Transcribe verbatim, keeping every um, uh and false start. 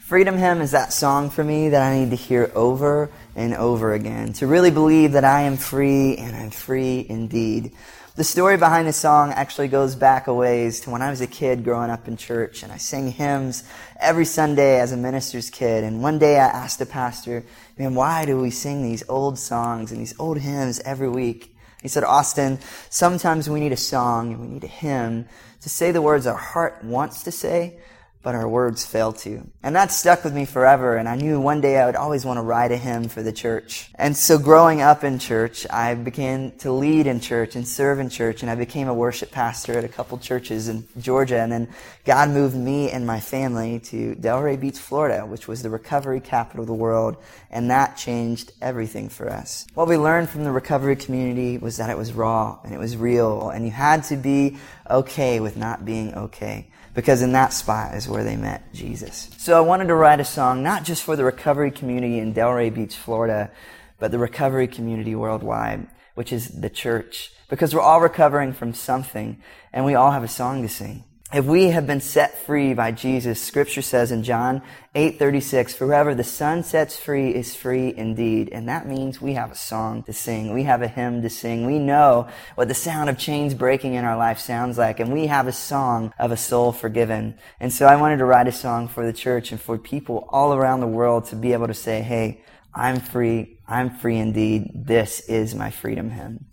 Freedom Hymn is that song for me that I need to hear over and over again, to really believe that I am free and I'm free indeed. The story behind the song actually goes back a ways to when I was a kid growing up in church, and I sang hymns every Sunday as a minister's kid. And one day I asked the pastor, man, why do we sing these old songs and these old hymns every week? He said, Austin, sometimes we need a song and we need a hymn to say the words our heart wants to say, but our words fail to. And that stuck with me forever, and I knew one day I would always want to write a hymn for the church. And so growing up in church, I began to lead in church and serve in church, and I became a worship pastor at a couple churches in Georgia, and then God moved me and my family to Delray Beach, Florida, which was the recovery capital of the world, and that changed everything for us. What we learned from the recovery community was that it was raw, and it was real, and you had to be okay with not being okay. Because in that spot is where they met Jesus. So I wanted to write a song not just for the recovery community in Delray Beach, Florida, but the recovery community worldwide, which is the church. Because we're all recovering from something, and we all have a song to sing. If we have been set free by Jesus, Scripture says in John eight thirty-six, "Forever the Son sets free is free indeed." And that means we have a song to sing. We have a hymn to sing. We know what the sound of chains breaking in our life sounds like. And we have a song of a soul forgiven. And so I wanted to write a song for the church and for people all around the world to be able to say, hey, I'm free. I'm free indeed. This is my freedom hymn.